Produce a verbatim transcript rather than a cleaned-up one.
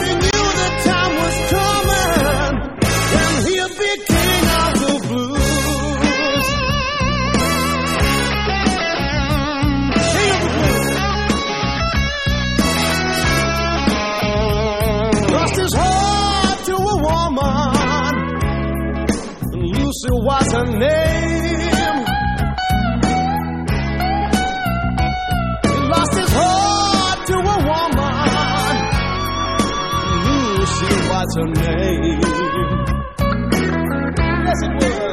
he knew the time was coming when he'd be king of the blues. King of the blues. Lost his heart to a woman, and Lucy was her name. He lost his heart to a woman, and Lucy was her name. Yes, it was.